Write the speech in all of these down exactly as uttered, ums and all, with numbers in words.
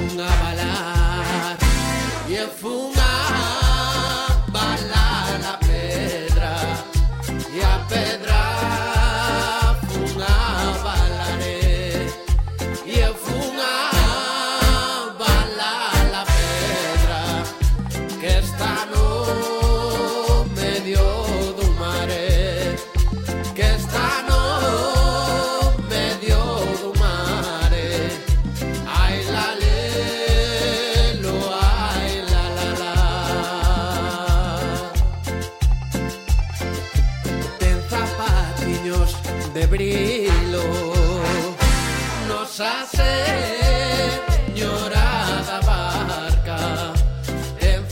fun a balar e fun a balar a pedra e a pedra fun a balare e fun a balar a pedra que está no medio do mare que está no medio do mare ai la lelo ai la la la ten zapatiños de brilo nosa señora da barca ten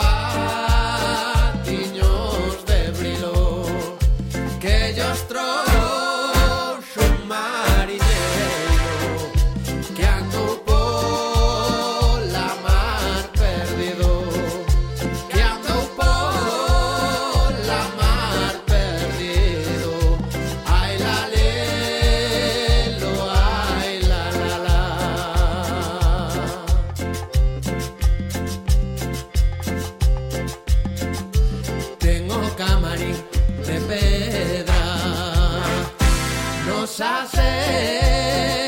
zapatiños de brilo que ellos trouxo un mariñeiro que andou pola mar perdido que andou pola mar perdido ai la lelo ai la la la tengo camarín de pedra nos hace